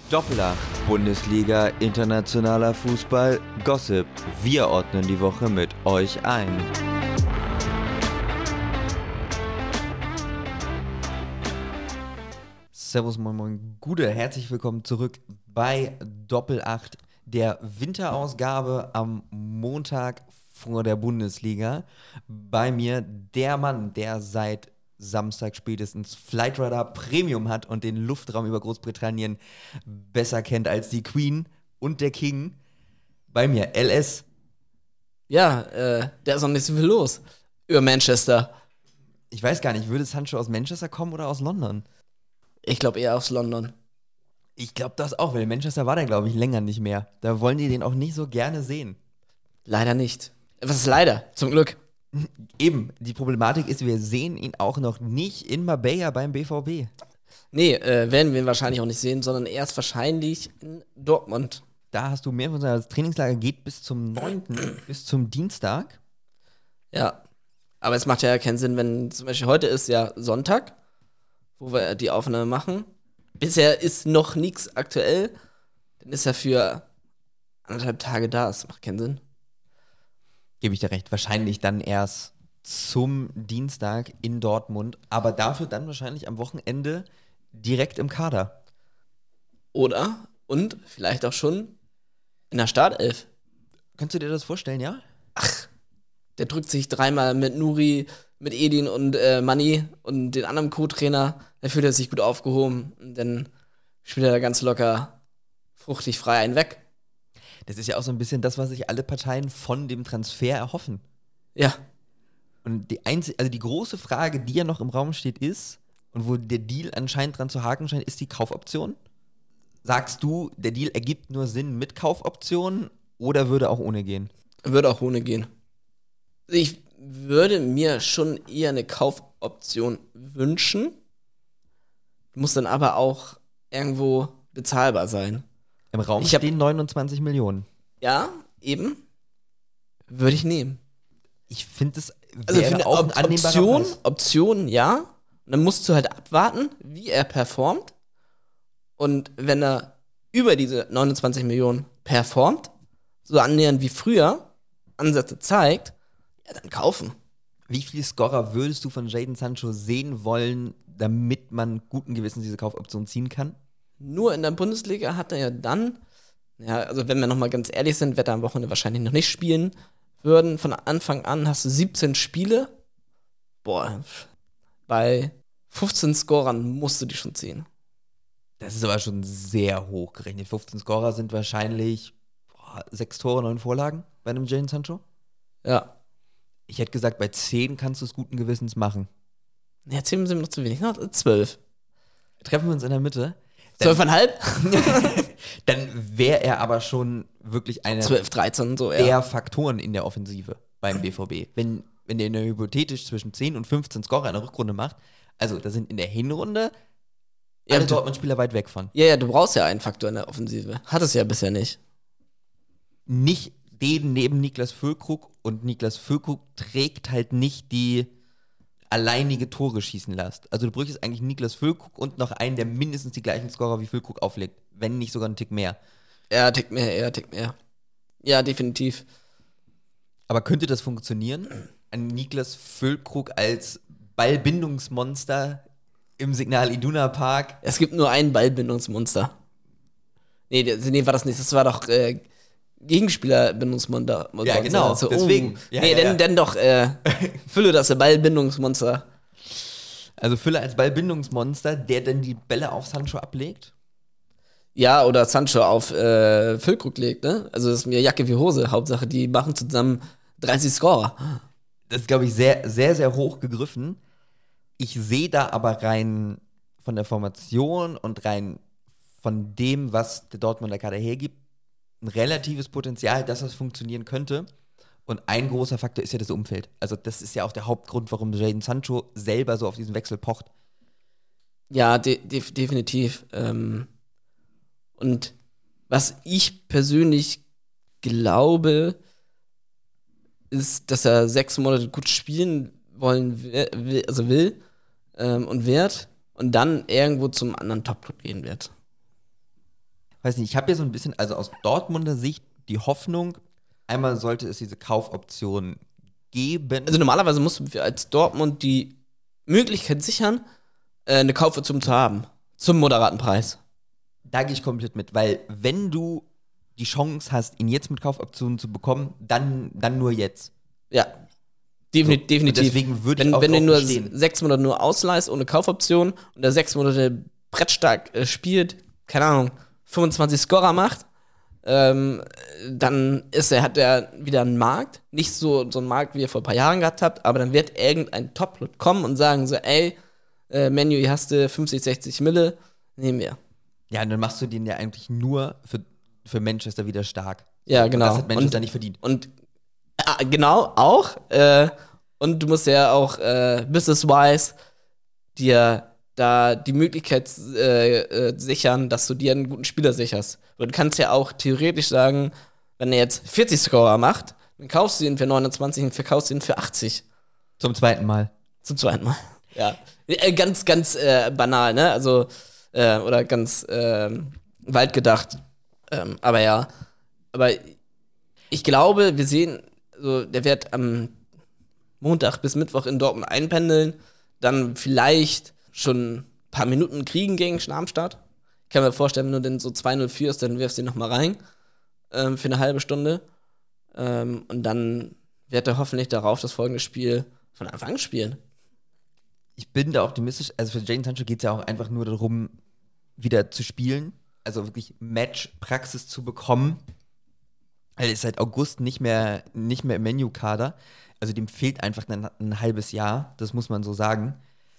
Doppelacht, Bundesliga, internationaler Fußball, Gossip. Wir ordnen die Woche mit euch ein. Servus, moin, moin, Gude. Herzlich willkommen zurück bei Doppelacht, der Winterausgabe am Montag vor der Bundesliga. Bei mir der Mann, der seit Samstag spätestens Flightradar Premium hat und den Luftraum über Großbritannien besser kennt als die Queen und der King. Bei mir, LS. Ja, da ist noch nicht so viel los über Manchester. Ich weiß gar nicht, würde Sancho aus Manchester kommen oder aus London? Ich glaube eher aus London. Ich glaube das auch, weil Manchester war der, glaube ich, länger nicht mehr. Da wollen die den auch nicht so gerne sehen. Leider nicht. Was ist leider? Zum Glück. Eben, die Problematik ist, wir sehen ihn auch noch nicht in Marbella beim BVB. Nee, werden wir ihn wahrscheinlich auch nicht sehen, sondern erst wahrscheinlich in Dortmund. Da hast du mehr von seinem Trainingslager, geht bis zum 9., bis zum Dienstag. Ja, aber es macht ja keinen Sinn, wenn zum Beispiel heute ist ja Sonntag, wo wir die Aufnahme machen. Bisher ist noch nichts aktuell. Dann ist er für 1,5 Tage da. Das macht keinen Sinn. Gebe ich dir recht, wahrscheinlich dann erst zum Dienstag in Dortmund, aber dafür dann wahrscheinlich am Wochenende direkt im Kader. Oder, und vielleicht auch schon in der Startelf. Könntest du dir das vorstellen, ja? Der drückt sich dreimal mit Nuri, mit Edin und Manni und den anderen Co-Trainer. Dann fühlt er sich gut aufgehoben. Und dann spielt er da ganz locker, fruchtig frei einen weg. Das ist ja auch so ein bisschen das, was sich alle Parteien von dem Transfer erhoffen. Ja. Und die große Frage, die ja noch im Raum steht, ist, und wo der Deal anscheinend dran zu haken scheint, ist die Kaufoption. Sagst du, der Deal ergibt nur Sinn mit Kaufoption oder würde auch ohne gehen? Würde auch ohne gehen. Ich würde mir schon eher eine Kaufoption wünschen. Muss dann aber auch irgendwo bezahlbar sein. Im Raum stehen 29 Millionen. Ja, eben. Würde ich nehmen. Ich finde es Also für eine auch ein annehmbarer Preis. Option, ja. Und dann musst du halt abwarten, wie er performt. Und wenn er über diese 29 Millionen performt, so annähernd wie früher, Ansätze zeigt, ja, dann kaufen. Wie viele Scorer würdest du von Jadon Sancho sehen wollen, damit man guten Gewissens diese Kaufoption ziehen kann? Nur in der Bundesliga hat er ja dann, ja, also wenn wir nochmal ganz ehrlich sind, wird er am Wochenende wahrscheinlich noch nicht spielen würden. Von Anfang an hast du 17 Spiele. Boah, bei 15 Scorern musst du die schon ziehen. Das ist aber schon sehr hoch gerechnet. 15 Scorer sind wahrscheinlich 6 Tore, 9 Vorlagen bei einem Jadon Sancho. Ja. Ich hätte gesagt, bei 10 kannst du es guten Gewissens machen. Ja, 10 sind noch zu wenig, noch 12. Treffen wir uns in der Mitte. 12,5? Dann wäre er aber schon wirklich einer 12, 13, so, der ja. Faktoren in der Offensive beim BVB. Wenn der hypothetisch zwischen 10 und 15 Scorer in der Rückrunde macht, also da sind in der Hinrunde alle Dortmund-Spieler weit weg von. Ja, du brauchst ja einen Faktor in der Offensive. Hat es ja bisher nicht. Nicht den neben Niklas Füllkrug, und Niklas Füllkrug trägt halt nicht die alleinige Tore schießen Last. Also du bräuchtest eigentlich Niklas Füllkrug und noch einen, der mindestens die gleichen Scorer wie Füllkrug auflegt, wenn nicht sogar einen Tick mehr. Ja, Tick mehr. Ja, definitiv. Aber könnte das funktionieren? Ein Niklas Füllkrug als Ballbindungsmonster im Signal Iduna Park? Es gibt nur ein Ballbindungsmonster. Nee, war das nicht. Das war doch Gegenspieler-Bindungsmonster. Ja, genau, also, deswegen. Ja. Dann doch Fülle das Ballbindungsmonster. Also Fülle als Ballbindungsmonster, der dann die Bälle auf Sancho ablegt? Ja, oder Sancho auf Füllkrug legt, ne? Also das ist mir Jacke wie Hose. Hauptsache, die machen zusammen 30 Scorer. Das ist, glaube ich, sehr, sehr, sehr hoch gegriffen. Ich sehe da aber rein von der Formation und rein von dem, was der Dortmunder Kader hergibt, ein relatives Potenzial, dass das funktionieren könnte. Und ein großer Faktor ist ja das Umfeld. Also das ist ja auch der Hauptgrund, warum Jadon Sancho selber so auf diesen Wechsel pocht. Ja, definitiv. Und was ich persönlich glaube, ist, dass er 6 Monate gut spielen will und wird und dann irgendwo zum anderen Top-Club gehen wird. weiß nicht, ich habe ja so ein bisschen, also aus Dortmunder Sicht, die Hoffnung, einmal sollte es diese Kaufoption geben. Also normalerweise musst du als Dortmund die Möglichkeit sichern, eine Kaufoption zu haben. Zum moderaten Preis. Da gehe ich komplett mit, weil wenn du die Chance hast, ihn jetzt mit Kaufoptionen zu bekommen, dann nur jetzt. Ja. So, Definitiv. und deswegen würde ich auch wenn du drauf nur bestehen. 6 Monate nur ausleihst ohne Kaufoption und der 6 Monate brettstark spielt, keine Ahnung, 25 Scorer macht, dann hat er wieder einen Markt. Nicht so einen Markt, wie ihr vor ein paar Jahren gehabt habt, aber dann wird irgendein Top-Lot kommen und sagen so, ey, Menu, hier hast du 50, 60 Mille, nehmen wir. Ja, und dann machst du den ja eigentlich nur für Manchester wieder stark. Ja, genau. Und das hat Manchester nicht verdient. Und genau, auch. Und du musst ja auch business-wise dir da die Möglichkeit sichern, dass du dir einen guten Spieler sicherst. Und du kannst ja auch theoretisch sagen, wenn er jetzt 40 Scorer macht, dann kaufst du ihn für 29 und verkaufst ihn für 80. Zum zweiten Mal. Zum zweiten Mal. Ja. Ganz, ganz banal, ne? Also, oder ganz weit gedacht. Aber ja. Aber ich glaube, wir sehen, so, der wird am Montag bis Mittwoch in Dortmund einpendeln, dann vielleicht schon ein paar Minuten kriegen gegen Darmstadt. Ich kann mir vorstellen, wenn du denn so 2-0 führst, dann wirfst du ihn noch mal rein für eine halbe Stunde. Und dann wird er hoffentlich darauf das folgende Spiel von Anfang an spielen. Ich bin da optimistisch. Also für Jadon Sancho geht es ja auch einfach nur darum, wieder zu spielen. Also wirklich Match-Praxis zu bekommen. Er ist seit August nicht mehr im Menu-Kader. Also dem fehlt einfach ein halbes Jahr. Das muss man so sagen.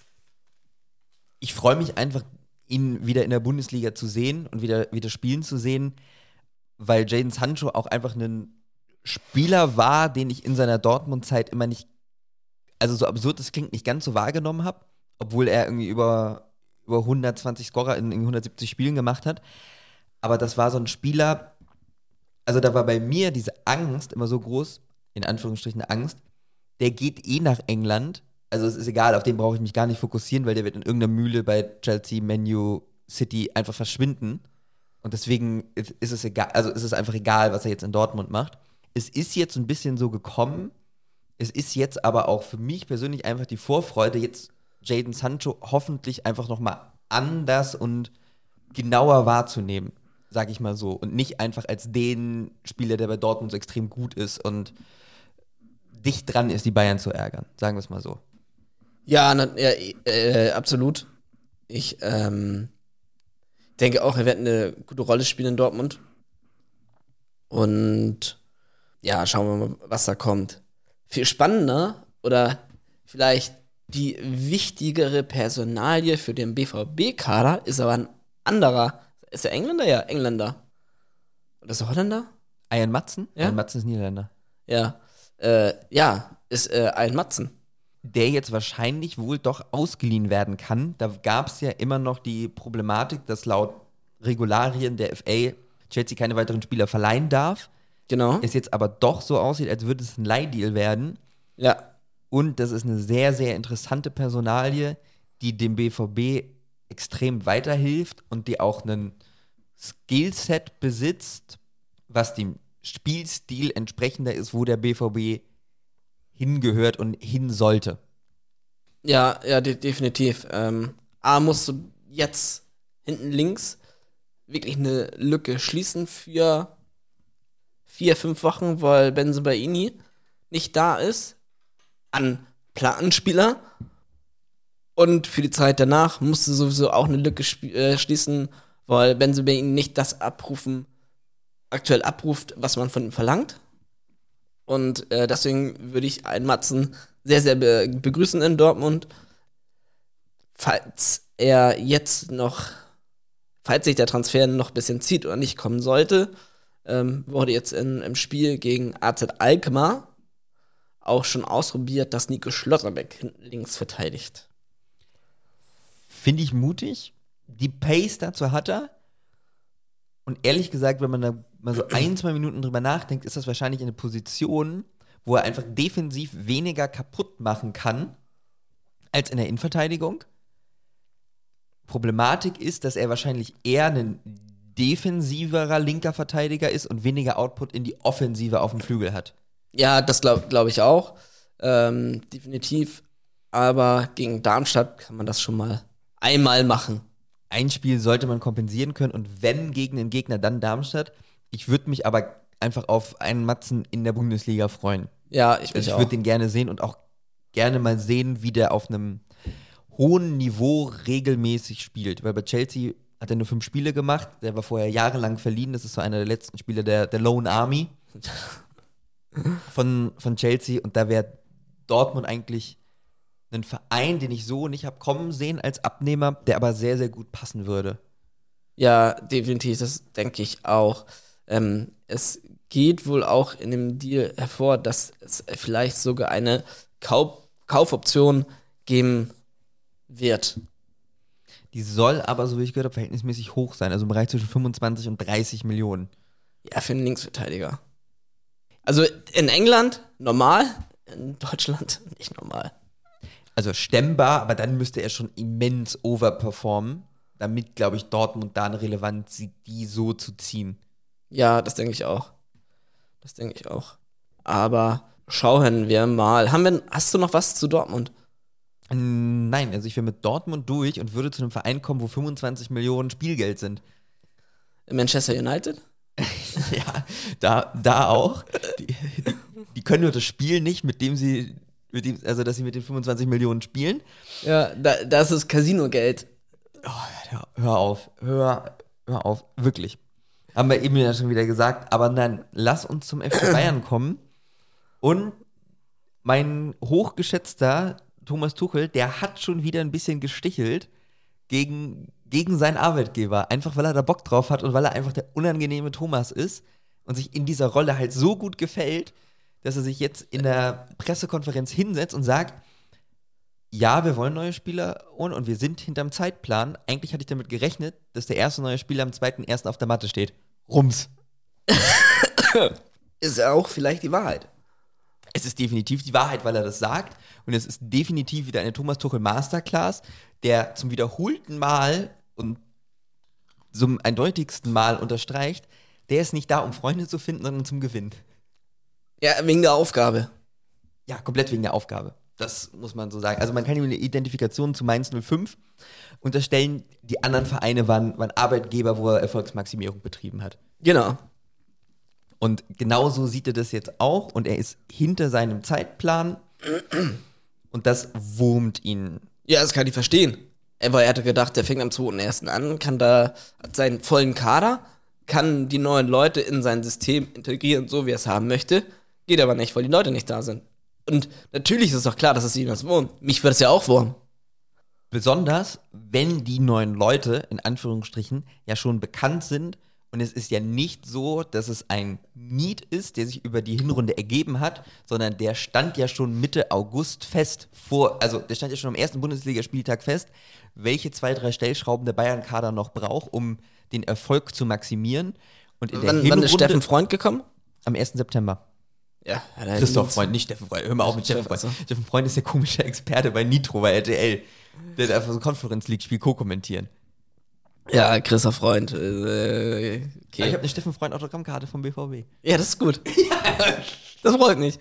Ich freue mich einfach, ihn wieder in der Bundesliga zu sehen und wieder spielen zu sehen, weil Jadon Sancho auch einfach ein Spieler war, den ich in seiner Dortmund-Zeit immer nicht, also so absurd es klingt, nicht ganz so wahrgenommen habe, obwohl er irgendwie über 120 Scorer in 170 Spielen gemacht hat. Aber das war so ein Spieler, also da war bei mir diese Angst immer so groß, in Anführungsstrichen Angst, der geht eh nach England, also es ist egal, auf den brauche ich mich gar nicht fokussieren, weil der wird in irgendeiner Mühle bei Chelsea, Man U, City einfach verschwinden. Und deswegen ist es egal, also ist es einfach egal, was er jetzt in Dortmund macht. Es ist jetzt ein bisschen so gekommen. Es ist jetzt aber auch für mich persönlich einfach die Vorfreude, jetzt Jadon Sancho hoffentlich einfach nochmal anders und genauer wahrzunehmen, sag ich mal so. Und nicht einfach als den Spieler, der bei Dortmund so extrem gut ist und dicht dran ist, die Bayern zu ärgern. Sagen wir es mal so. Ja, absolut. Ich denke auch, er wird eine gute Rolle spielen in Dortmund. Und ja, schauen wir mal, was da kommt. Viel spannender oder vielleicht die wichtigere Personalie für den BVB-Kader ist aber ein anderer. Ist er Engländer? Ja, Engländer. Oder ist er Holländer? Ian Matzen? Ja? Ian Matzen ist Niederländer. Ja. Ist Ian Matzen. Der jetzt wahrscheinlich wohl doch ausgeliehen werden kann. Da gab es ja immer noch die Problematik, dass laut Regularien der FA Chelsea keine weiteren Spieler verleihen darf. Genau. Es jetzt aber doch so aussieht, als würde es ein Leihdeal werden. Ja. Und das ist eine sehr, sehr interessante Personalie, die dem BVB extrem weiterhilft und die auch einen Skillset besitzt, was dem Spielstil entsprechender ist, wo der BVB hingehört und hin sollte. Ja, definitiv. Musst du jetzt hinten links wirklich eine Lücke schließen für 4-5 Wochen, weil Bensebaini nicht da ist an Plattenspieler. Und für die Zeit danach musst du sowieso auch eine Lücke schließen, weil Bensebaini nicht das aktuell abruft, was man von ihm verlangt. Und deswegen würde ich einen Matzen sehr, sehr begrüßen in Dortmund. Falls sich der Transfer noch ein bisschen zieht oder nicht kommen sollte, wurde jetzt im Spiel gegen AZ Alkmaar auch schon ausprobiert, dass Nico Schlotterbeck hinten links verteidigt. Finde ich mutig. Die Pace dazu hat er. Und ehrlich gesagt, wenn man da mal so 1-2 Minuten drüber nachdenkt, ist das wahrscheinlich eine Position, wo er einfach defensiv weniger kaputt machen kann als in der Innenverteidigung. Problematik ist, dass er wahrscheinlich eher ein defensiverer linker Verteidiger ist und weniger Output in die Offensive auf dem Flügel hat. Ja, das glaub ich auch. Definitiv. Aber gegen Darmstadt kann man das schon mal einmal machen. Ein Spiel sollte man kompensieren können und wenn gegen den Gegner, dann Darmstadt. Ich würde mich aber einfach auf einen Matzen in der Bundesliga freuen. Ja, Ich würde den gerne sehen und auch gerne mal sehen, wie der auf einem hohen Niveau regelmäßig spielt. Weil bei Chelsea hat er nur 5 Spiele gemacht. Der war vorher jahrelang verliehen. Das ist so einer der letzten Spiele der Lone Army von Chelsea. Und da wäre Dortmund eigentlich ein Verein, den ich so nicht habe kommen sehen als Abnehmer, der aber sehr, sehr gut passen würde. Ja, definitiv, das denke ich auch. Es geht wohl auch in dem Deal hervor, dass es vielleicht sogar eine Kaufoption geben wird. Die soll aber, so wie ich gehört habe, verhältnismäßig hoch sein. Also im Bereich zwischen 25 und 30 Millionen. Ja, für einen Linksverteidiger. Also in England normal, in Deutschland nicht normal. Also stemmbar, aber dann müsste er schon immens overperformen, damit, glaube ich, Dortmund da eine Relevanz sieht, die so zu ziehen. Ja, das denke ich auch. Aber schauen wir mal. Hast du noch was zu Dortmund? Nein, also ich wäre mit Dortmund durch und würde zu einem Verein kommen, wo 25 Millionen Spielgeld sind. Manchester United? Ja, da auch. Die können nur das Spiel nicht, dass sie mit den 25 Millionen spielen. Ja, das ist Casino-Geld. Oh, hör auf, wirklich. Haben wir eben ja schon wieder gesagt, aber dann lass uns zum FC Bayern kommen. Und mein hochgeschätzter Thomas Tuchel, der hat schon wieder ein bisschen gestichelt gegen seinen Arbeitgeber. Einfach, weil er da Bock drauf hat und weil er einfach der unangenehme Thomas ist und sich in dieser Rolle halt so gut gefällt, dass er sich jetzt in der Pressekonferenz hinsetzt und sagt, ja, wir wollen neue Spieler und wir sind hinterm Zeitplan. Eigentlich hatte ich damit gerechnet, dass der erste neue Spieler am 2.1. auf der Matte steht. Rums. Ist ja auch vielleicht die Wahrheit. Es ist definitiv die Wahrheit, weil er das sagt. Und es ist definitiv wieder eine Thomas Tuchel Masterclass, der zum wiederholten Mal und zum eindeutigsten Mal unterstreicht, der ist nicht da, um Freunde zu finden, sondern zum Gewinn. Ja, wegen der Aufgabe. Ja, komplett wegen der Aufgabe. Das muss man so sagen. Also man kann ihm eine Identifikation zu Mainz 05 unterstellen. Die anderen Vereine waren Arbeitgeber, wo er Erfolgsmaximierung betrieben hat. Genau. Und genauso sieht er das jetzt auch. Und er ist hinter seinem Zeitplan. Und das wurmt ihn. Ja, das kann ich verstehen. Er hatte gedacht, der fängt am 2.1. an, hat seinen vollen Kader, kann die neuen Leute in sein System integrieren, so wie er es haben möchte. Geht aber nicht, weil die Leute nicht da sind. Und natürlich ist es doch klar, dass es ihm das wurmt. Mich würde es ja auch wurmen. Besonders, wenn die neuen Leute, in Anführungsstrichen, ja schon bekannt sind. Und es ist ja nicht so, dass es ein Need ist, der sich über die Hinrunde ergeben hat, sondern der stand ja schon Mitte August fest. Der stand ja schon am ersten Bundesligaspieltag fest, welche 2-3 Stellschrauben der Bayern-Kader noch braucht, um den Erfolg zu maximieren. Und in der Hinrunde, wann ist Steffen Freund gekommen? Am 1. September. Ja, Christoph Freund, nicht Steffen Freund. Hör mal auf mit Steffen Freund. Steffen Freund ist der komische Experte bei Nitro, bei RTL. Der hat einfach so ein Conference-League-Spiel co-kommentieren. Ja, Christoph Freund. Okay. Ich habe eine Steffen Freund Autogrammkarte vom BVB. Ja, das ist gut. Das freut mich.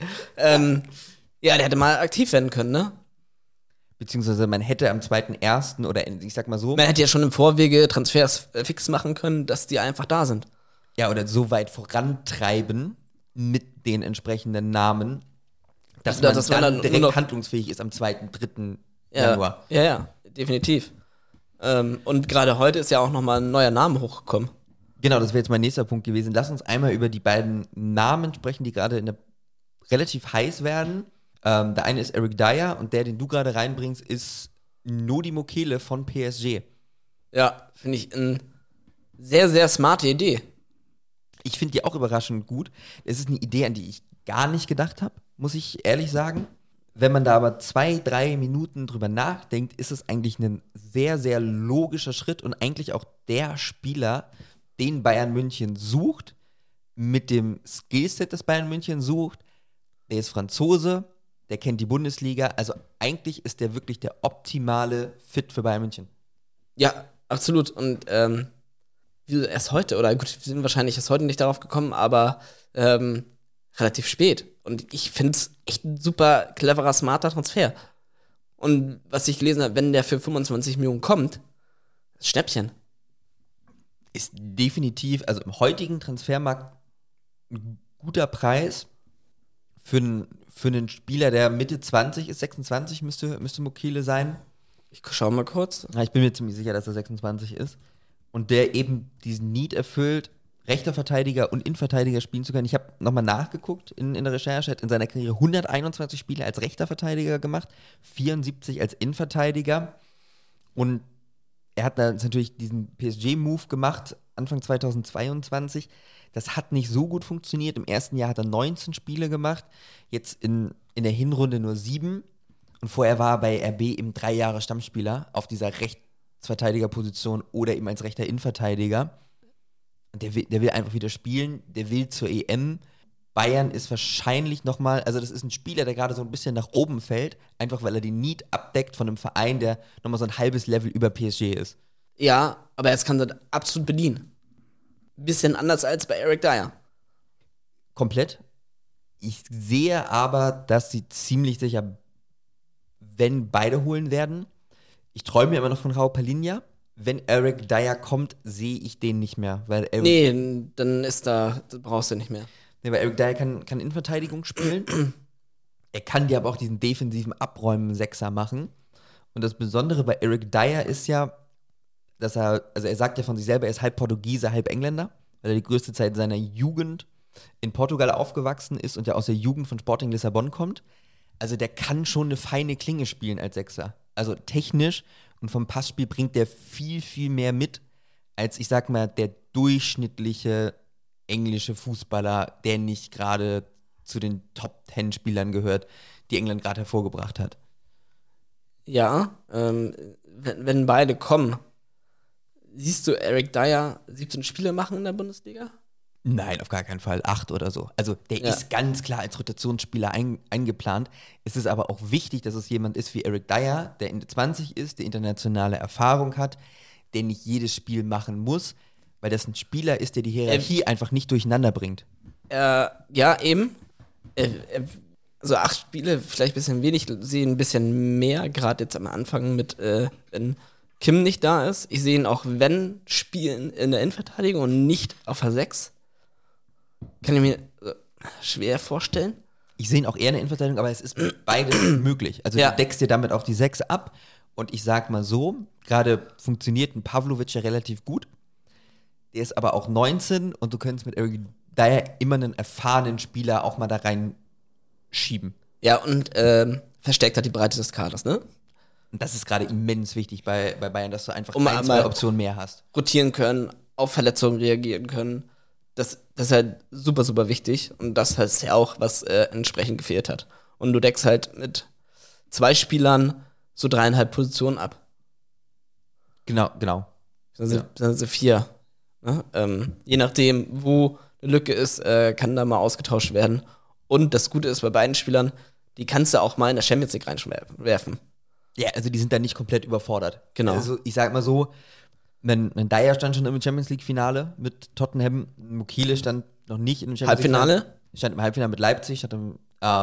Ja, der hätte mal aktiv werden können, ne? Beziehungsweise man hätte am 2.1. oder ich sag mal so. Man hätte ja schon im Vorwege Transfers fix machen können, dass die einfach da sind. Ja, oder so weit vorantreiben mit den entsprechenden Namen, dass man dann direkt handlungsfähig ist am 2., 3. Januar. Ja, definitiv. Und gerade heute ist ja auch nochmal ein neuer Name hochgekommen. Genau, das wäre jetzt mein nächster Punkt gewesen. Lass uns einmal über die beiden Namen sprechen, die gerade relativ heiß werden. Der eine ist Eric Dyer und der, den du gerade reinbringst, ist Nodi Mokele von PSG. Ja, finde ich eine sehr, sehr smarte Idee. Ich finde die auch überraschend gut. Es ist eine Idee, an die ich gar nicht gedacht habe, muss ich ehrlich sagen. Wenn man da aber 2-3 Minuten drüber nachdenkt, ist es eigentlich ein sehr, sehr logischer Schritt und eigentlich auch der Spieler, den Bayern München sucht, mit dem Skillset, das Bayern München sucht. Der ist Franzose, der kennt die Bundesliga. Also eigentlich ist der wirklich der optimale Fit für Bayern München. Ja, absolut. Und erst heute, oder gut, wir sind wahrscheinlich erst heute nicht darauf gekommen, aber relativ spät. Und ich finde es echt ein super cleverer, smarter Transfer. Und was ich gelesen habe, wenn der für 25 Millionen kommt, ist Schnäppchen. Ist definitiv, also im heutigen Transfermarkt ein guter Preis für einen Spieler, der Mitte 20 ist, 26 müsste Mukiele sein. Ich schau mal kurz. Ja, ich bin mir ziemlich sicher, dass er 26 ist. Und der eben diesen Need erfüllt, rechter Verteidiger und Innenverteidiger spielen zu können. Ich habe nochmal nachgeguckt in der Recherche, er hat in seiner Karriere 121 Spiele als rechter Verteidiger gemacht, 74 als Innenverteidiger. Und er hat da natürlich diesen PSG-Move gemacht, Anfang 2022. Das hat nicht so gut funktioniert. Im ersten Jahr hat er 19 Spiele gemacht, jetzt in der Hinrunde nur 7. Und vorher war er bei RB eben 3 Jahre Stammspieler auf dieser Rechtsverteidigerposition oder eben als rechter Innenverteidiger. Und der will einfach wieder spielen, der will zur EM. Bayern ist wahrscheinlich nochmal, also das ist ein Spieler, der gerade so ein bisschen nach oben fällt, einfach weil er die Need abdeckt von einem Verein, der nochmal so ein halbes Level über PSG ist. Ja, aber jetzt kann das absolut bedienen. Bisschen anders als bei Eric Dyer. Komplett. Ich sehe aber, dass sie ziemlich sicher, wenn beide holen werden. Ich träume immer noch von Raul Palinha. Wenn Eric Dyer kommt, sehe ich den nicht mehr. Weil dann das brauchst du nicht mehr. Nee, weil Eric Dyer kann Innenverteidigung spielen. Er kann dir aber auch diesen defensiven Abräumen-Sechser machen. Und das Besondere bei Eric Dyer ist ja, dass er sagt ja von sich selber, er ist halb Portugiese, halb Engländer, weil er die größte Zeit seiner Jugend in Portugal aufgewachsen ist und ja aus der Jugend von Sporting Lissabon kommt. Also der kann schon eine feine Klinge spielen als Sechser. Also technisch und vom Passspiel bringt der viel, viel mehr mit, als ich sag mal, der durchschnittliche englische Fußballer, der nicht gerade zu den Top-10-Spielern gehört, die England gerade hervorgebracht hat. Ja, wenn beide kommen, siehst du Eric Dyer 17 Spiele machen in der Bundesliga? Nein, auf gar keinen Fall. 8 oder so. Also der ist ganz klar als Rotationsspieler eingeplant. Es ist aber auch wichtig, dass es jemand ist wie Eric Dyer, der Ende 20 ist, der internationale Erfahrung hat, der nicht jedes Spiel machen muss, weil das ein Spieler ist, der die Hierarchie einfach nicht durcheinander bringt. Ja, eben. Also 8 Spiele, vielleicht ein bisschen wenig, sehe ein bisschen mehr, gerade jetzt am Anfang mit, wenn Kim nicht da ist. Ich sehe ihn auch, wenn, spielen in der Innenverteidigung und nicht auf der 6. Kann ich mir schwer vorstellen. Ich sehe ihn auch eher in der Innenverteidigung, aber es ist beides möglich. Also du deckst dir damit auch die 6 ab. Und ich sag mal so, gerade funktioniert ein Pavlovic ja relativ gut. Der ist aber auch 19 und du könntest mit Eric Dyer immer einen erfahrenen Spieler auch mal da reinschieben. Ja, und verstärkt hat die Breite des Kaders, ne? Und das ist gerade immens wichtig bei Bayern, dass du einfach ein, 2 Optionen mehr hast. Rotieren können, auf Verletzungen reagieren können. Das ist halt super, super wichtig. Und das heißt ja auch, was entsprechend gefehlt hat. Und du deckst halt mit 2 Spielern so 3,5 Positionen ab. Genau. Dann sind 4. Ne? Je nachdem, wo eine Lücke ist, kann da mal ausgetauscht werden. Und das Gute ist bei beiden Spielern, die kannst du auch mal in der Champions League reinwerfen. Ja, also die sind da nicht komplett überfordert. Genau. Also ich sag mal so, ein Dyer stand schon im Champions League-Finale mit Tottenham, Mukiele stand noch nicht im Champions Halbfinale? League-Finale. Stand im Halbfinale mit Leipzig, stand im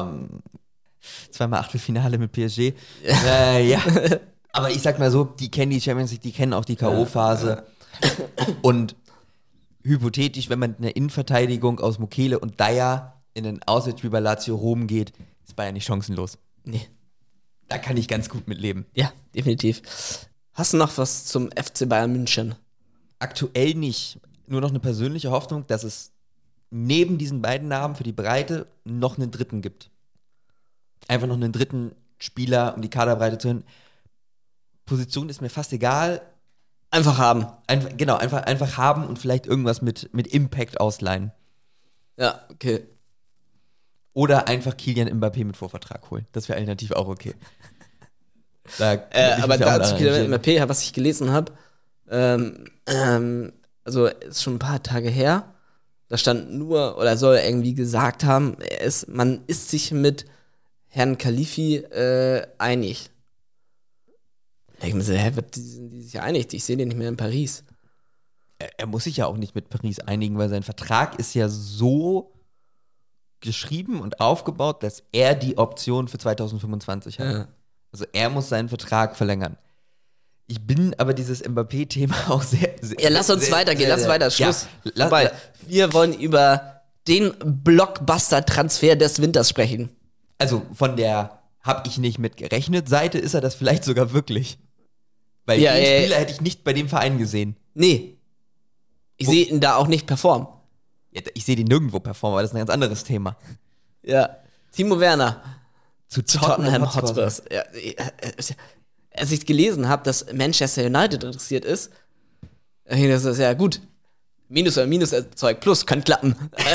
2x Achtelfinale mit PSG. Ja. Aber ich sag mal so, die kennen die Champions League, die kennen auch die K.O.-Phase. Und hypothetisch, wenn man in der Innenverteidigung aus Mukiele und Dyer in ein Auswärtsspiel bei Lazio Rom geht, ist Bayern nicht chancenlos. Nee. Da kann ich ganz gut mit leben. Ja, definitiv. Hast du noch was zum FC Bayern München? Aktuell nicht. Nur noch eine persönliche Hoffnung, dass es neben diesen beiden Namen für die Breite noch einen dritten gibt. Einfach noch einen dritten Spieler, um die Kaderbreite zu hören. Position ist mir fast egal. Einfach haben. Einfach haben und vielleicht irgendwas mit Impact ausleihen. Ja, okay. Oder einfach Kylian Mbappé mit Vorvertrag holen. Das wäre alternativ auch okay. Aber dazu Kylian Mbappé, was ich gelesen habe, also ist schon ein paar Tage her, da stand nur, oder soll irgendwie gesagt haben, man ist sich mit Herrn Khalifi einig. Da denke ich mir so, sind die sich einig? Ich sehe den nicht mehr in Paris. Er muss sich ja auch nicht mit Paris einigen, weil sein Vertrag ist ja so geschrieben und aufgebaut, dass er die Option für 2025 hat. Ja. Also er muss seinen Vertrag verlängern. Ich bin aber dieses Mbappé-Thema auch sehr, Ja, lass uns weitergehen, lass weiter, Schluss. Ja, Vorbei. Wir wollen über den Blockbuster-Transfer des Winters sprechen. also von der hab ich nicht mit gerechnet Seite ist er das vielleicht sogar wirklich. Weil Ja, den Spieler hätte ich nicht bei dem Verein gesehen. Nee. Ich sehe ihn da auch nicht performen. Ja, ich sehe den nirgendwo performen, aber das ist ein ganz anderes Thema. Ja. Timo Werner Zu Tottenham Hotspurs. Ja, als ich gelesen habe, dass Manchester United interessiert ist, das ist ja gut. Minus oder Minus erzeugt Plus, kann klappen.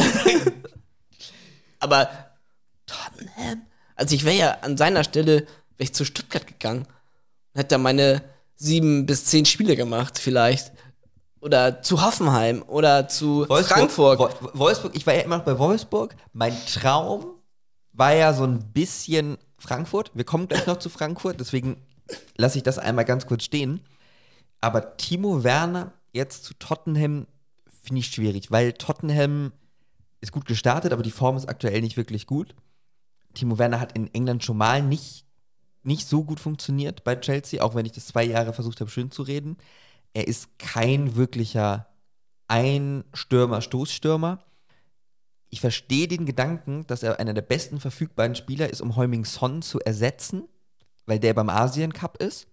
Aber Tottenham? Also ich wäre ja an seiner Stelle, wäre ich zu Stuttgart gegangen und hätte da meine 7 bis 10 Spiele gemacht vielleicht. Oder zu Hoffenheim oder zu Frankfurt. Wolfsburg, ich war ja immer noch bei Wolfsburg. Mein Traum war ja so ein bisschen Frankfurt. Wir kommen gleich noch zu Frankfurt, deswegen lasse ich das einmal ganz kurz stehen. Aber Timo Werner jetzt zu Tottenham finde ich schwierig, weil Tottenham ist gut gestartet, aber die Form ist aktuell nicht wirklich gut. Timo Werner hat in England schon mal nicht so gut funktioniert bei Chelsea, auch wenn ich das 2 Jahre versucht habe, schön zu reden. Er ist kein wirklicher Ein-Stürmer-Stoßstürmer. Ich verstehe den Gedanken, dass er einer der besten verfügbaren Spieler ist, um Heung-min Son zu ersetzen, weil der beim Asien Cup ist.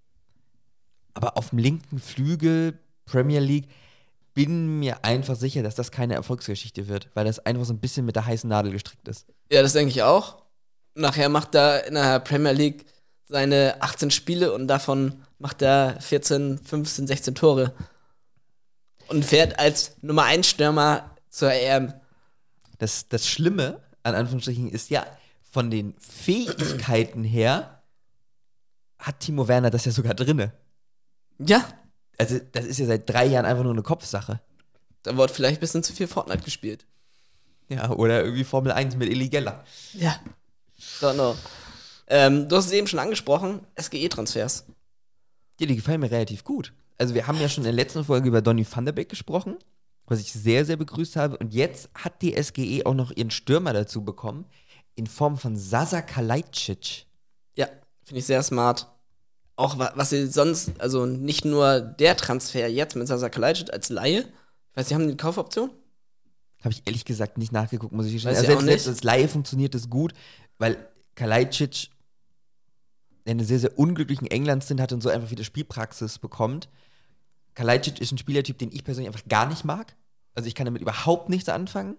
Aber auf dem linken Flügel, Premier League, bin mir einfach sicher, dass das keine Erfolgsgeschichte wird, weil das einfach so ein bisschen mit der heißen Nadel gestrickt ist. Ja, das denke ich auch. Nachher macht er in der Premier League seine 18 Spiele und davon macht er 14, 15, 16 Tore. Und fährt als Nummer 1 Stürmer zur EM. Das Schlimme, an Anführungsstrichen, ist ja, von den Fähigkeiten her hat Timo Werner das ja sogar drinne. Ja. Also, das ist ja seit 3 Jahren einfach nur eine Kopfsache. Da wurde vielleicht ein bisschen zu viel Fortnite gespielt. Ja, oder irgendwie Formel 1 mit Eli Geller. Ja. So, no. Du hast es eben schon angesprochen, SGE-Transfers. Ja, die gefallen mir relativ gut. Also wir haben ja schon in der letzten Folge über Donny van der Beek gesprochen, was ich sehr, sehr begrüßt habe. Und jetzt hat die SGE auch noch ihren Stürmer dazu bekommen, in Form von Sasa Kalajdzic. Ja, finde ich sehr smart. Auch was sie sonst, also nicht nur der Transfer jetzt mit Sasa Kalajdzic als Laie. Ich weiß, sie haben die Kaufoption? Habe ich ehrlich gesagt nicht nachgeguckt, muss ich gestehen. Weiß Also ich auch selbst nicht. als Laie funktioniert das gut, weil Kalajdzic eine sehr, sehr unglücklichen England-Stint hat und so einfach wieder Spielpraxis bekommt. Kalajdzic ist ein Spielertyp, den ich persönlich einfach gar nicht mag. Also ich kann damit überhaupt nichts anfangen.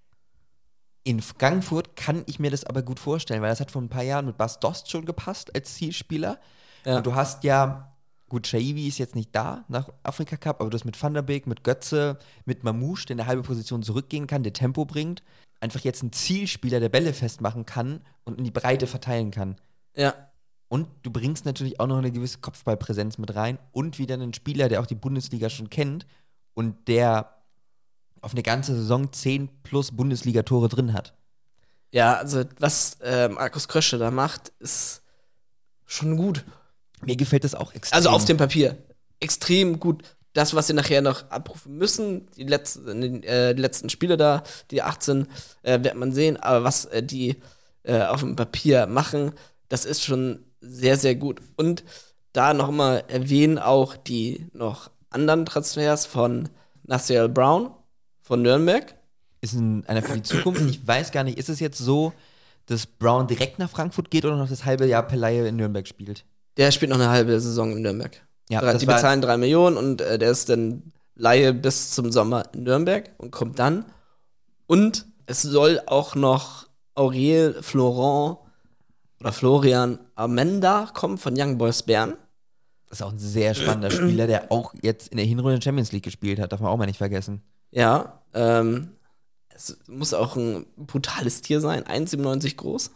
In Frankfurt kann ich mir das aber gut vorstellen, weil das hat vor ein paar Jahren mit Bas Dost schon gepasst als Zielspieler. Ja. Und du hast ja, gut, Shaibi ist jetzt nicht da nach Afrika Cup, aber du hast mit Van der Beek, mit Götze, mit Mamouche, der in eine halbe Position zurückgehen kann, der Tempo bringt, einfach jetzt einen Zielspieler, der Bälle festmachen kann und in die Breite verteilen kann. Ja. Und du bringst natürlich auch noch eine gewisse Kopfballpräsenz mit rein und wieder einen Spieler, der auch die Bundesliga schon kennt und der auf eine ganze Saison 10 plus Bundesliga-Tore drin hat. Ja, also was Markus Krösche da macht, ist schon gut. Mir gefällt das auch extrem. Also auf dem Papier. Extrem gut. Das, was sie nachher noch abrufen müssen, die letzten Spiele da, die 18, wird man sehen. Aber was die auf dem Papier machen, das ist schon sehr, sehr gut. Und da nochmal erwähnen auch die noch anderen Transfers von Nathaniel Brown von Nürnberg. Ist einer für die Zukunft. Ich weiß gar nicht, ist es jetzt so, dass Brown direkt nach Frankfurt geht oder noch das halbe Jahr Pelaye in Nürnberg spielt? Der spielt noch eine halbe Saison in Nürnberg. Ja, Die bezahlen 3 Millionen und der ist dann Laie bis zum Sommer in Nürnberg und kommt dann. Und es soll auch noch Aurel Florian Amenda kommen von Young Boys Bern. Das ist auch ein sehr spannender Spieler, der auch jetzt in der Hinrunde Champions League gespielt hat. Darf man auch mal nicht vergessen. Ja, es muss auch ein brutales Tier sein. 1,97 groß.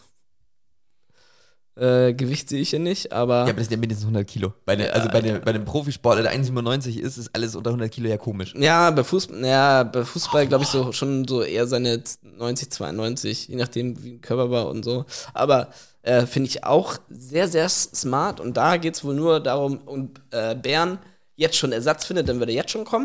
Gewicht sehe ich hier nicht, aber. Ja, aber das sind ja mindestens 100 Kilo. Bei einem Profisportler, der 1,97 ist alles unter 100 Kilo ja komisch. Ja, bei Fußball glaube ich so schon so eher seine 90, 92, je nachdem wie ein Körper war und so. Aber finde ich auch sehr, sehr smart und da geht es wohl nur darum, und Bern jetzt schon Ersatz findet, dann würde er jetzt schon kommen.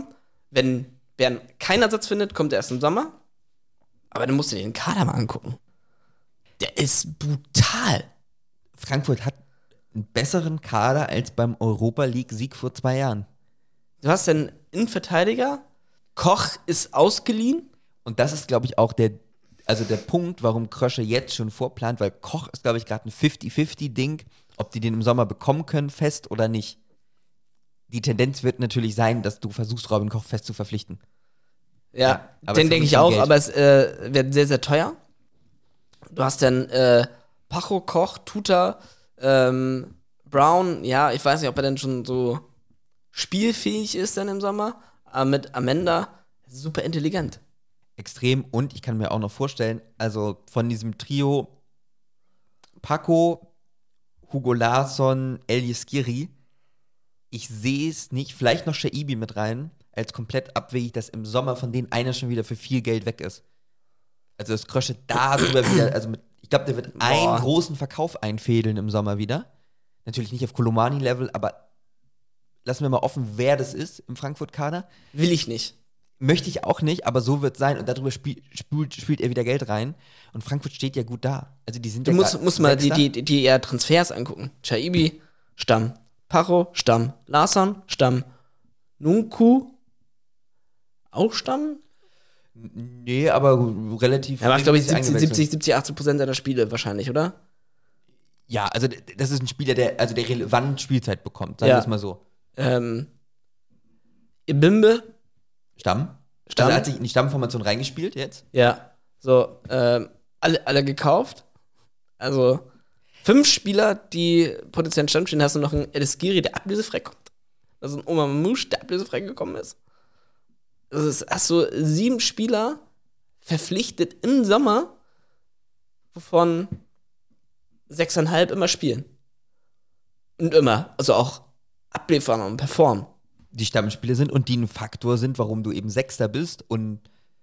Wenn Bern keinen Ersatz findet, kommt er erst im Sommer. Aber dann musst du dir den Kader mal angucken. Der ist brutal. Frankfurt hat einen besseren Kader als beim Europa League-Sieg vor 2 Jahren. Du hast einen Innenverteidiger, Koch ist ausgeliehen. Und das ist, glaube ich, auch der Punkt, warum Krösche jetzt schon vorplant, weil Koch ist, glaube ich, gerade ein 50-50-Ding, ob die den im Sommer bekommen können, fest oder nicht. Die Tendenz wird natürlich sein, dass du versuchst, Robin Koch fest zu verpflichten. Ja, aber den es denke ist ich auch, Geld. aber es wird sehr, sehr teuer. Du hast dann Pacho, Koch, Tuta, Brown, ja, ich weiß nicht, ob er denn schon so spielfähig ist dann im Sommer, aber mit Amanda super intelligent. Extrem. Und ich kann mir auch noch vorstellen, also von diesem Trio Paco, Hugo Larsson, Elias Giri, ich sehe es nicht, vielleicht noch Shaibi mit rein, als komplett abwegig, dass im Sommer von denen einer schon wieder für viel Geld weg ist. Also das Krösche darüber wieder, also ich glaube, der wird einen großen Verkauf einfädeln im Sommer wieder. Natürlich nicht auf Kolomani-Level, aber lassen wir mal offen, wer das ist im Frankfurt-Kader. Will ich nicht. Möchte ich auch nicht, aber so wird es sein und darüber spielt er wieder Geld rein und Frankfurt steht ja gut da. Also die sind Du ja musst mal die eher Transfers angucken. Shaibi, Stamm. Pacho, Stamm. Larsson, Stamm. Nunku, auch Stamm? Nee, aber relativ. Er macht, glaube ich, regelmäßig 70, 80% seiner Spiele wahrscheinlich, oder? Ja, also das ist ein Spieler, der relevant Spielzeit bekommt, sagen wir es mal so. Ibimbe. Stamm. Also er hat sich in die Stammformation reingespielt jetzt. Ja. So, alle gekauft. Also 5 Spieler, die potenziell Stamm stehen. Hast du noch einen Elis Giri, der ablösefrei kommt. Also ein Omar Mamouche, der ablösefrei gekommen ist. Hast du 7 Spieler verpflichtet im Sommer, wovon 6,5 immer spielen. Und immer. Also auch abliefern und performen. Die Stammspieler sind und die ein Faktor sind, warum du eben Sechster bist. Und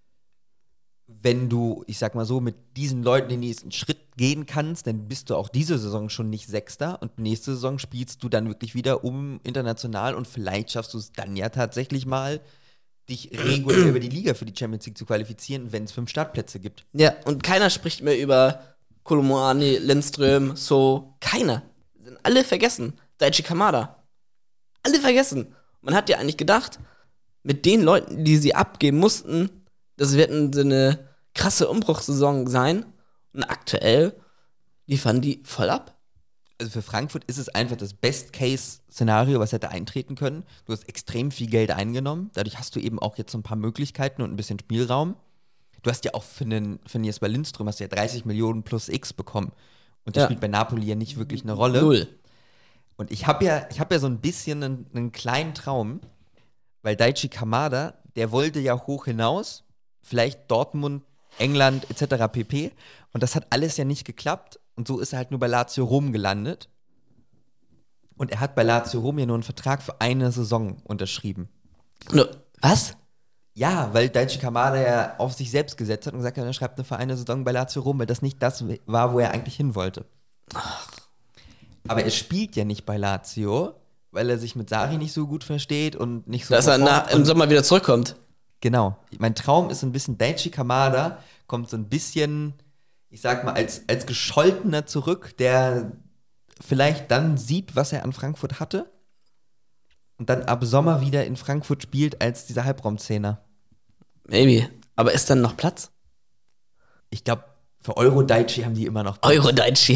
wenn du, ich sag mal so, mit diesen Leuten den nächsten Schritt gehen kannst, dann bist du auch diese Saison schon nicht Sechster und nächste Saison spielst du dann wirklich wieder international und vielleicht schaffst du es dann ja tatsächlich mal, dich regulär über die Liga für die Champions League zu qualifizieren, wenn es 5 Startplätze gibt. Ja, und keiner spricht mehr über Kolomoani, Lindström, so. Keiner. Sind alle vergessen. Daichi Kamada. Alle vergessen. Man hat ja eigentlich gedacht, mit den Leuten, die sie abgeben mussten, das wird eine krasse Umbruchssaison sein. Und aktuell liefern die voll ab. Also für Frankfurt ist es einfach das Best-Case-Szenario, was hätte eintreten können. Du hast extrem viel Geld eingenommen. Dadurch hast du eben auch jetzt so ein paar Möglichkeiten und ein bisschen Spielraum. Du hast ja auch für Jesper Lindström hast du ja 30 Millionen plus X bekommen. Und das spielt bei Napoli ja nicht wirklich eine Rolle. 0. Und ich hab ja so ein bisschen einen kleinen Traum, weil Daichi Kamada, der wollte ja hoch hinaus, vielleicht Dortmund, England etc. pp. Und das hat alles ja nicht geklappt. Und so ist er halt nur bei Lazio Rom gelandet. Und er hat bei Lazio Rom ja nur einen Vertrag für eine Saison unterschrieben. Was? Ja, weil Daichi Kamada ja auf sich selbst gesetzt hat und gesagt hat, er schreibt für eine Saison bei Lazio Rom, weil das nicht das war, wo er eigentlich hin wollte. Aber er spielt ja nicht bei Lazio, weil er sich mit Sarri nicht so gut versteht und nicht so. Dass er im Sommer wieder zurückkommt. Genau. Mein Traum ist so ein bisschen, Daichi Kamada kommt so ein bisschen, ich sag mal, als Gescholtener zurück, der vielleicht dann sieht, was er an Frankfurt hatte und dann ab Sommer wieder in Frankfurt spielt als dieser Halbraumzehner. Maybe. Aber ist dann noch Platz? Ich glaube, für Euro-Daichi haben die immer noch Platz. Euro-Daichi.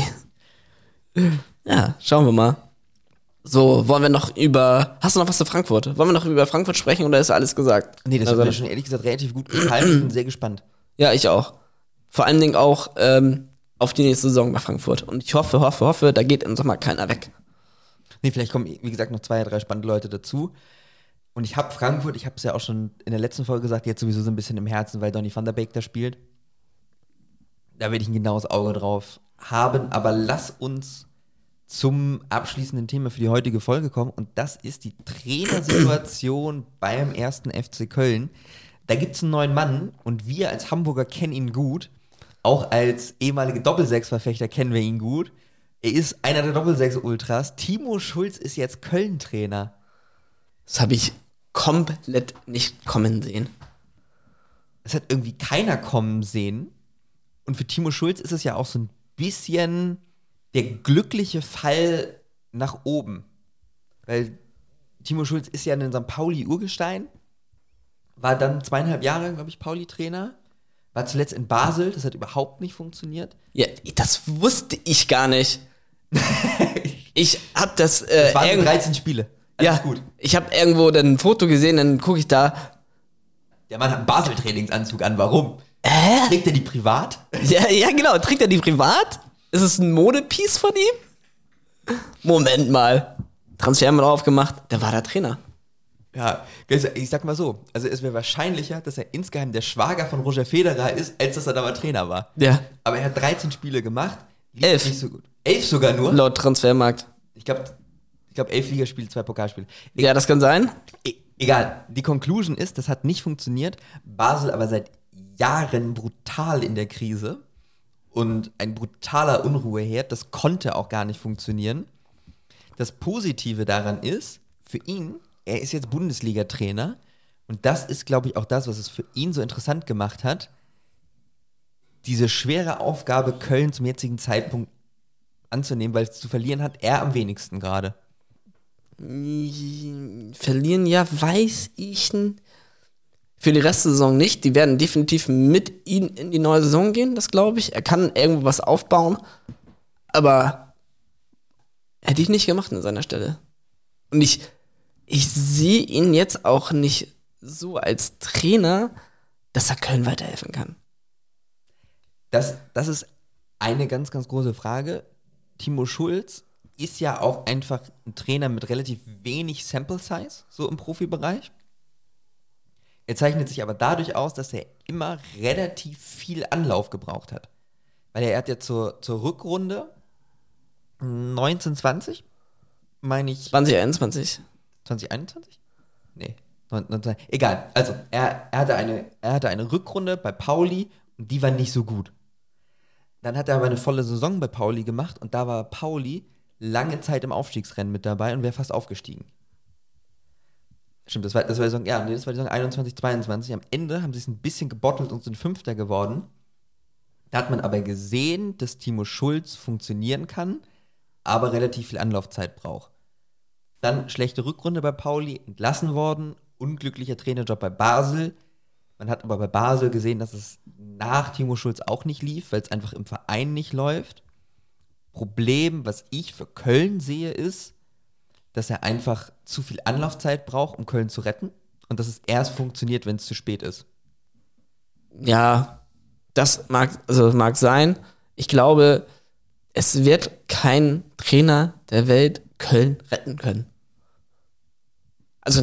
Ja, schauen wir mal. So, wollen wir noch hast du noch was zu Frankfurt? Wollen wir noch über Frankfurt sprechen oder ist alles gesagt? Nee, das hat mir schon ehrlich gesagt relativ gut gefallen. Ich bin sehr gespannt. Ja, ich auch. Vor allen Dingen auch auf die nächste Saison bei Frankfurt. Und ich hoffe, da geht im Sommer keiner weg. Nee, vielleicht kommen, wie gesagt, noch 2, 3 spannende Leute dazu. Und ich habe Frankfurt, ich habe es ja auch schon in der letzten Folge gesagt, jetzt sowieso so ein bisschen im Herzen, weil Donny van der Beek da spielt. Da werde ich ein genaues Auge drauf haben. Aber lass uns zum abschließenden Thema für die heutige Folge kommen. Und das ist die Trainersituation beim 1. FC Köln. Da gibt es einen neuen Mann und wir als Hamburger kennen ihn gut. Auch als ehemalige Doppelsechs-Verfechter kennen wir ihn gut. Er ist einer der Doppelsechs-Ultras. Timo Schulz ist jetzt Köln-Trainer. Das habe ich komplett nicht kommen sehen. Es hat irgendwie keiner kommen sehen. Und für Timo Schulz ist es ja auch so ein bisschen der glückliche Fall nach oben. Weil Timo Schulz ist ja ein St. Pauli-Urgestein, war dann 2,5 Jahre, glaube ich, Pauli-Trainer, war zuletzt in Basel, das hat überhaupt nicht funktioniert. Ja, das wusste ich gar nicht. Ich hab das. Es waren 13 Spiele. Alles ja, gut. ich habe irgendwo dann ein Foto gesehen, dann gucke ich da. Der Mann hat einen Basel-Trainingsanzug an, warum? Trägt er die privat? Ja, genau. Trägt er die privat? Ist es ein Modepiece von ihm? Moment mal. Transfermarkt aufgemacht, der war der Trainer. Ja, ich sag mal so, also es wäre wahrscheinlicher, dass er insgeheim der Schwager von Roger Federer ist, als dass er da mal Trainer war. Ja. Aber er hat 13 Spiele gemacht. 11. Nicht so gut. 11 sogar nur? Laut Transfermarkt. Ich glaube 11 Ligaspiele, 2 Pokalspiele. Ja, das kann sein. Egal, die Conclusion ist, das hat nicht funktioniert. Basel aber seit Jahren brutal in der Krise und ein brutaler Unruheherd, das konnte auch gar nicht funktionieren. Das Positive daran ist, für ihn, er ist jetzt Bundesliga-Trainer und das ist, glaube ich, auch das, was es für ihn so interessant gemacht hat, diese schwere Aufgabe, Köln zum jetzigen Zeitpunkt anzunehmen, weil es zu verlieren hat er am wenigsten gerade. Verlieren, ja, weiß ich nicht. Für die Restsaison nicht. Die werden definitiv mit ihm in die neue Saison gehen, das glaube ich. Er kann irgendwo was aufbauen, aber hätte ich nicht gemacht an seiner Stelle. Und ich sehe ihn jetzt auch nicht so als Trainer, dass er Köln weiterhelfen kann. Das ist eine ganz, ganz große Frage. Timo Schulz ist ja auch einfach ein Trainer mit relativ wenig Sample Size, so im Profibereich. Er zeichnet sich aber dadurch aus, dass er immer relativ viel Anlauf gebraucht hat. Weil er hat ja zur Rückrunde 1920, meine ich. 2021. 2021? Nee. 19, egal. Also, er hatte eine Rückrunde bei Pauli und die war nicht so gut. Dann hat er aber eine volle Saison bei Pauli gemacht und da war Pauli lange Zeit im Aufstiegsrennen mit dabei und wäre fast aufgestiegen. Stimmt, das war die Saison, das war die Saison 21, 22. Am Ende haben sie es ein bisschen gebottelt und sind Fünfter geworden. Da hat man aber gesehen, dass Timo Schulz funktionieren kann, aber relativ viel Anlaufzeit braucht. Dann schlechte Rückrunde bei Pauli, entlassen worden, unglücklicher Trainerjob bei Basel. Man hat aber bei Basel gesehen, dass es nach Timo Schulz auch nicht lief, weil es einfach im Verein nicht läuft. Problem, was ich für Köln sehe, ist, dass er einfach zu viel Anlaufzeit braucht, um Köln zu retten und dass es erst funktioniert, wenn es zu spät ist. Ja, das mag sein. Ich glaube, es wird kein Trainer der Welt Köln retten können. Also,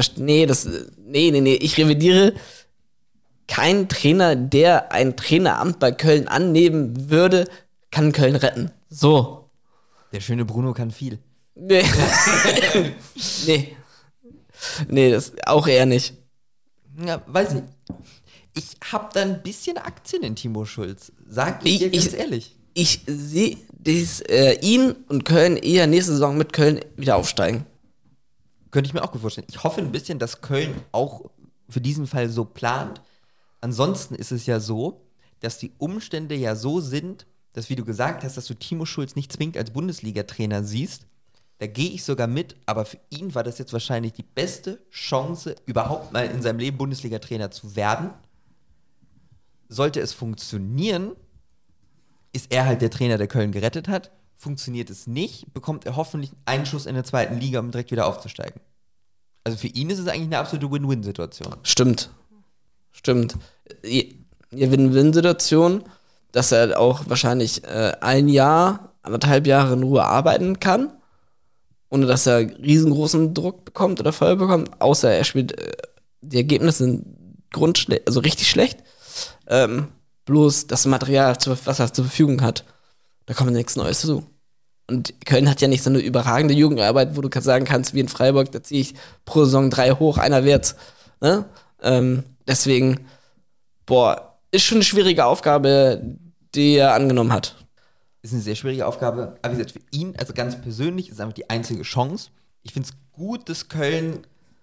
ich revidiere. Kein Trainer, der ein Traineramt bei Köln annehmen würde, kann Köln retten. So. Der schöne Bruno kann viel. Nee. Nee, das auch eher nicht. Ja, weiß nicht. Ich habe da ein bisschen Aktien in Timo Schulz. Sag ich dir ganz ehrlich. Ich sehe ihn und Köln eher nächste Saison mit Köln wieder aufsteigen. Könnte ich mir auch gut vorstellen. Ich hoffe ein bisschen, dass Köln auch für diesen Fall so plant. Ansonsten ist es ja so, dass die Umstände ja so sind, dass, wie du gesagt hast, dass du Timo Schulz nicht zwingend als Bundesliga-Trainer siehst. Da gehe ich sogar mit, aber für ihn war das jetzt wahrscheinlich die beste Chance, überhaupt mal in seinem Leben Bundesliga-Trainer zu werden. Sollte es funktionieren, ist er halt der Trainer, der Köln gerettet hat. Funktioniert es nicht, bekommt er hoffentlich einen Schuss in der zweiten Liga, um direkt wieder aufzusteigen. Also für ihn ist es eigentlich eine absolute Win-Win-Situation. Stimmt. Die Win-Win-Situation, dass er auch wahrscheinlich 1 Jahr, 1,5 Jahre in Ruhe arbeiten kann, ohne dass er riesengroßen Druck bekommt oder Feuer bekommt, außer er spielt, die Ergebnisse sind also richtig schlecht. Bloß das Material, was er zur Verfügung hat, da kommt nichts Neues zu. Und Köln hat ja nicht so eine überragende Jugendarbeit, wo du sagen kannst, wie in Freiburg, da ziehe ich pro Saison 3 hoch, einer wärts. Ne? Deswegen, ist schon eine schwierige Aufgabe, die er angenommen hat. Ist eine sehr schwierige Aufgabe. Aber wie gesagt, für ihn, also ganz persönlich, ist einfach die einzige Chance. Ich finde es gut, dass Köln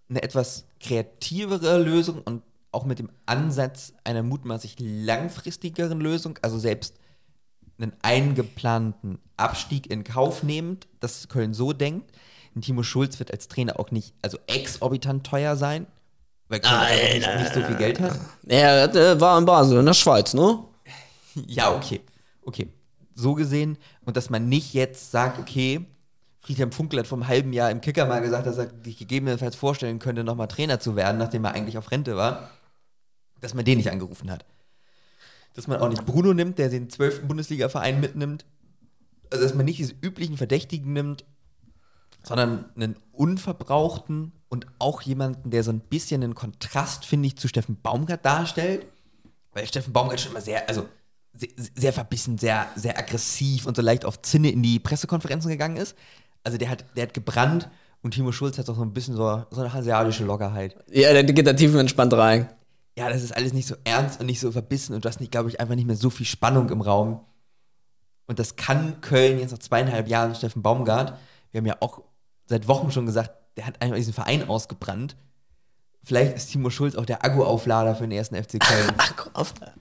eine etwas kreativere Lösung und auch mit dem Ansatz einer mutmaßlich langfristigeren Lösung, also selbst einen eingeplanten Abstieg in Kauf nehmend, dass Köln so denkt. Und Timo Schulz wird als Trainer auch nicht, also exorbitant teuer sein, weil Köln einfach nicht so viel Geld hat. Er war in Basel, in der Schweiz, ne? Ja, okay. So gesehen. Und dass man nicht jetzt sagt, okay, Friedhelm Funkel hat vor einem halben Jahr im Kicker mal gesagt, dass er sich gegebenenfalls vorstellen könnte, nochmal Trainer zu werden, nachdem er eigentlich auf Rente war, dass man den nicht angerufen hat. Dass man auch nicht Bruno nimmt, der den 12. Bundesliga-Verein mitnimmt. Also, dass man nicht diese üblichen Verdächtigen nimmt, sondern einen unverbrauchten und auch jemanden, der so ein bisschen einen Kontrast, finde ich, zu Steffen Baumgart darstellt. Weil Steffen Baumgart schon immer sehr verbissen, sehr aggressiv und so leicht auf Zinne in die Pressekonferenzen gegangen ist. Also der hat gebrannt und Timo Schulz hat auch so ein bisschen so eine hanseatische Lockerheit. Ja, der geht da tiefenentspannt rein. Ja, das ist alles nicht so ernst und nicht so verbissen und du hast, glaube ich, einfach nicht mehr so viel Spannung im Raum. Und das kann Köln jetzt nach 2,5 Jahren Steffen Baumgart. Wir haben ja auch seit Wochen schon gesagt, der hat einfach diesen Verein ausgebrannt. Vielleicht ist Timo Schulz auch der Akku-Auflader für den ersten FC Köln. Akku-Auflader.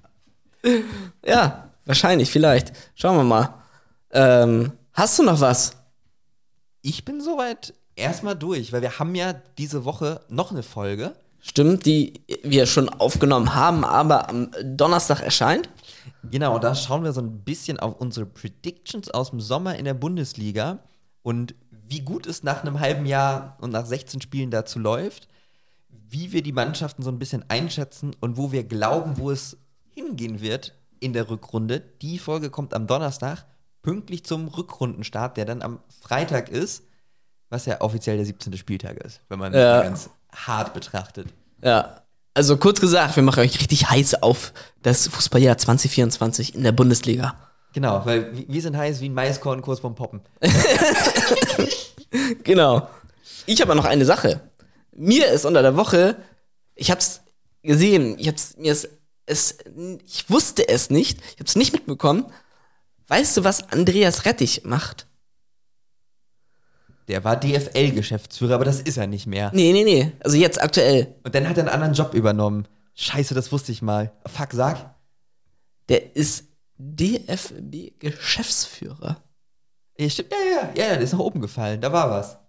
Ja, wahrscheinlich, vielleicht. Schauen wir mal. Hast du noch was? Ich bin soweit erstmal durch, weil wir haben ja diese Woche noch eine Folge. Stimmt, die wir schon aufgenommen haben, aber am Donnerstag erscheint. Genau, und da schauen wir so ein bisschen auf unsere Predictions aus dem Sommer in der Bundesliga und wie gut es nach einem halben Jahr und nach 16 Spielen dazu läuft, wie wir die Mannschaften so ein bisschen einschätzen und wo wir glauben, wo es hingehen wird in der Rückrunde. Die Folge kommt am Donnerstag, pünktlich zum Rückrundenstart, der dann am Freitag ist, was ja offiziell der 17. Spieltag ist, wenn man das ganz hart betrachtet. Ja, also kurz gesagt, wir machen euch richtig heiß auf das Fußballjahr 2024 in der Bundesliga. Genau, weil wir sind heiß wie ein Maiskorn kurz vorm Poppen. Genau. Ich habe noch eine Sache. Mir ist unter der Woche, ich hab's gesehen, ich wusste es nicht, ich hab's nicht mitbekommen. Weißt du, was Andreas Rettich macht? Der war DFL-Geschäftsführer, aber das ist er nicht mehr. Nee. Also jetzt aktuell. Und dann hat er einen anderen Job übernommen. Scheiße, das wusste ich mal. Fuck, sag. Der ist DFB-Geschäftsführer. Ja, stimmt. Ja, der ist nach oben gefallen. Da war was.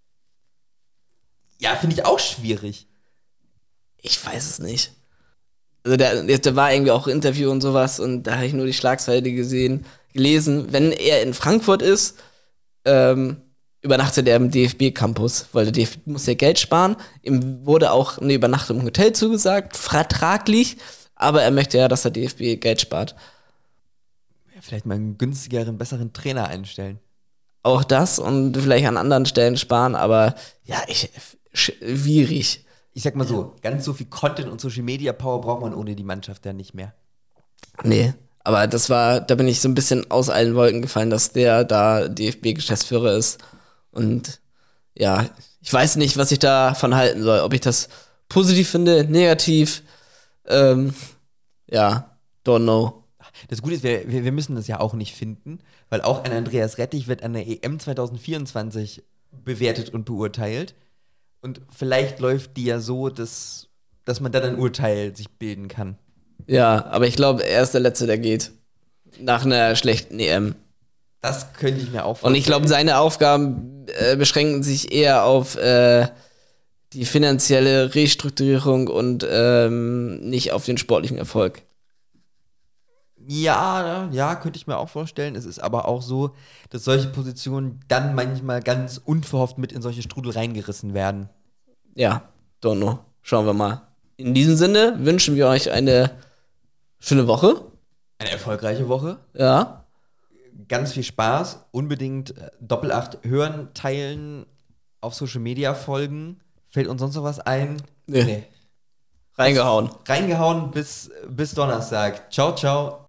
Ja, finde ich auch schwierig. Ich weiß es nicht. Also der war irgendwie auch Interview und sowas und da habe ich nur die Schlagzeile gelesen. Wenn er in Frankfurt ist, übernachtet er im DFB-Campus, weil der DFB muss ja Geld sparen. Ihm wurde auch eine Übernachtung im Hotel zugesagt, vertraglich, aber er möchte ja, dass der DFB Geld spart. Ja, vielleicht mal einen günstigeren, besseren Trainer einstellen. Auch das und vielleicht an anderen Stellen sparen, aber ja, schwierig. Ich sag mal so, ganz so viel Content und Social Media Power braucht man ohne die Mannschaft ja nicht mehr. Nee, aber da bin ich so ein bisschen aus allen Wolken gefallen, dass der da DFB-Geschäftsführer ist. Und ja, ich weiß nicht, was ich davon halten soll. Ob ich das positiv finde, negativ. Ja, don't know. Das Gute ist, wir müssen das ja auch nicht finden, weil auch ein Andreas Rettich wird an der EM 2024 bewertet und beurteilt. Und vielleicht läuft die ja so, dass man dann ein Urteil sich bilden kann. Ja, aber ich glaube, er ist der Letzte, der geht. Nach einer schlechten EM. Das könnte ich mir auch vorstellen. Und ich glaube, seine Aufgaben beschränken sich eher auf die finanzielle Restrukturierung und nicht auf den sportlichen Erfolg. Ja, könnte ich mir auch vorstellen. Es ist aber auch so, dass solche Positionen dann manchmal ganz unverhofft mit in solche Strudel reingerissen werden. Ja, don't know. Schauen wir mal. In diesem Sinne wünschen wir euch eine schöne Woche. Eine erfolgreiche Woche. Ja. Ganz viel Spaß. Unbedingt Doppel-8 hören, teilen, auf Social Media folgen. Fällt uns sonst noch was ein? Nee. Reingehauen. Reingehauen bis Donnerstag. Ciao, ciao.